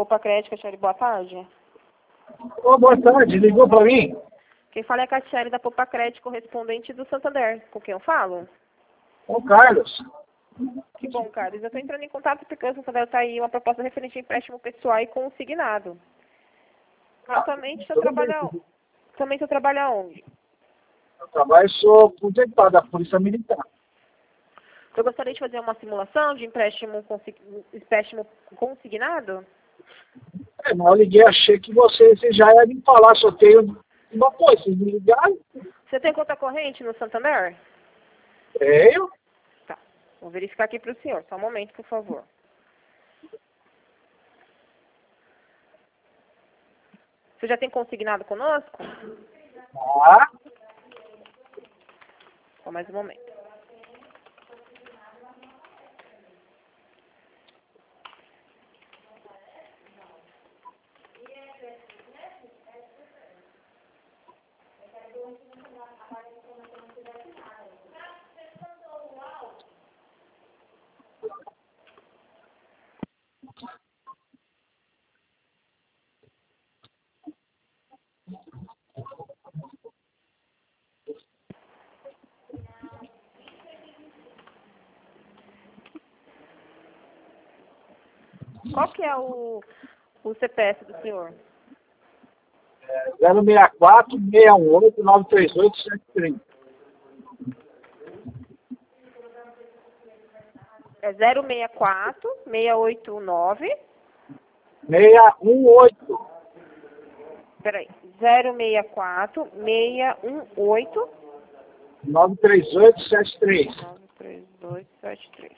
Poupa Crédito, Catiele, boa tarde. Ô, boa tarde, ligou para mim? Quem fala é a Catiele da Poupa Crédito, correspondente do Santander. Com quem eu falo? Ô, Carlos. Que bom, Carlos. Eu estou entrando em contato porque o Santander está aí uma proposta referente a empréstimo pessoal e consignado. Atualmente, você trabalha onde? Eu trabalho, sou aposentado da Polícia Militar. Eu gostaria de fazer uma simulação de empréstimo consignado? Mas eu liguei, achei que você já ia me falar, só tenho uma coisa, vocês me ligaram? Você tem conta corrente no Santander? Tenho. Tá. Vou verificar aqui para o senhor. Só um momento, por favor. Você já tem consignado conosco? Ah, Só mais um momento. Qual que é o CPF do senhor? 064 618 938 730. É 064 689. 618 Peraí. 064 618 938 73. 93273.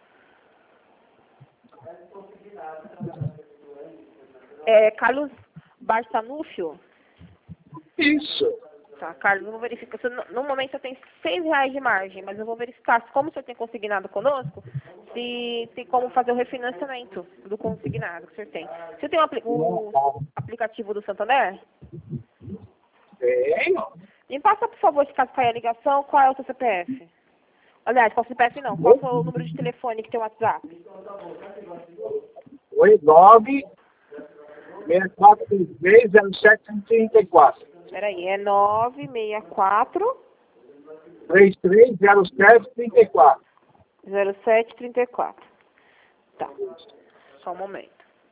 É Carlos Barçanúfio? Isso. Tá, Carlos, eu vou verificar. No momento eu tenho R$6 de margem, mas eu vou verificar como o senhor tem consignado conosco, se tem como fazer o refinanciamento do consignado que o senhor tem. O senhor tem o aplicativo do Santander? Tenho. Me passa, por favor, se caso cair a ligação, qual é o seu CPF? Aliás, qual CPF não? Qual é o número de telefone que tem o WhatsApp? 89 6433 0734. Peraí, é 964 3307 34. 0734. Tá, só um momento.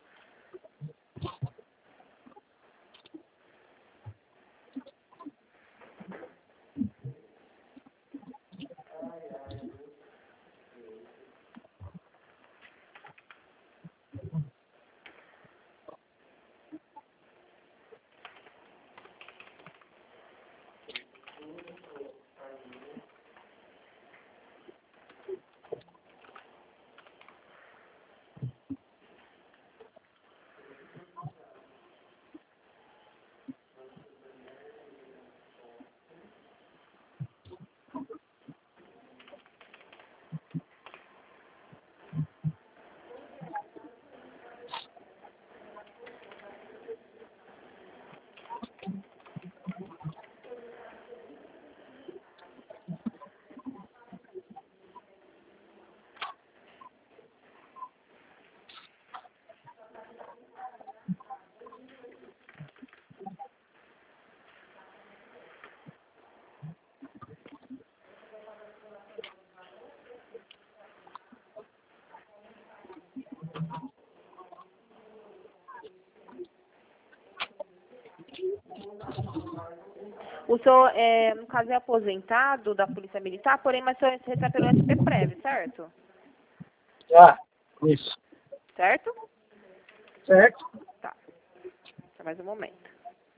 O senhor, no caso, é aposentado da Polícia Militar, porém, mas o senhor recebe pelo SP-Prev, certo? Ah, isso. Certo? Certo? Tá. Só mais um momento.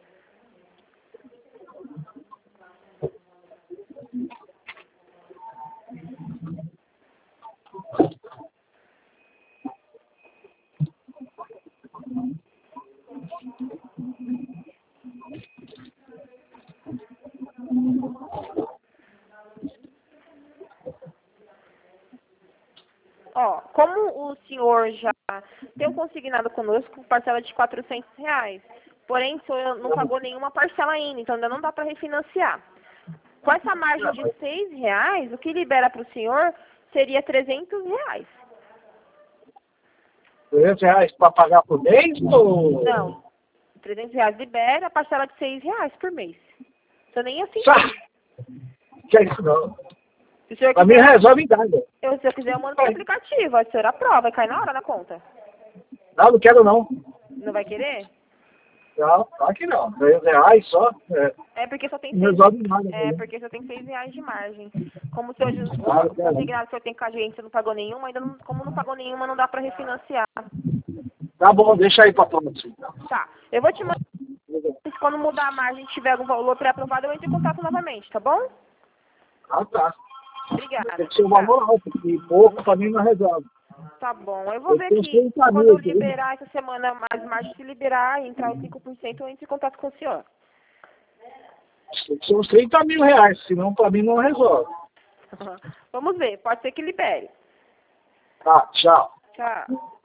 Ó, como o senhor já tem um consignado conosco com parcela de R$400, porém o senhor não pagou nenhuma parcela ainda, então ainda não dá para refinanciar. Com essa margem de R$6, o que libera para o senhor seria R$300. R$300 para pagar por mês? Ou... Não. R$300 libera, a parcela de R$6 por mês. Você nem assim. Que isso não. Se o senhor Pra mim quiser, resolve em nada. se eu quiser, eu mando pro aplicativo. A senhora aprova, cai na hora na conta. Não, não quero não. Não vai querer? Não, claro que não. R$300 só. É porque só tem Não resolve nada. É porque só tem R$6 de margem. Como o seu Claro, consignado que o senhor tem com a gente, você não pagou nenhuma, ainda não, como não pagou nenhuma, não dá pra refinanciar. Tá bom, deixa aí pra tomar assim. Tá. Eu vou te mandar. Quando mudar a margem e tiver algum valor pré-aprovado, eu entro em contato novamente, tá bom? Ah, tá. Obrigada. Tem que ser um valor alto, porque pouco pra mim não resolve. Tá bom. Eu vou ver tenho que 30 quando mil eu aqui. liberar essa semana mais margem, se liberar e entrar os 5%, eu entro em contato com o senhor. Tem que ser uns R$30.000, senão pra mim não resolve. Vamos ver. Pode ser que libere. Tá, tchau. Tchau.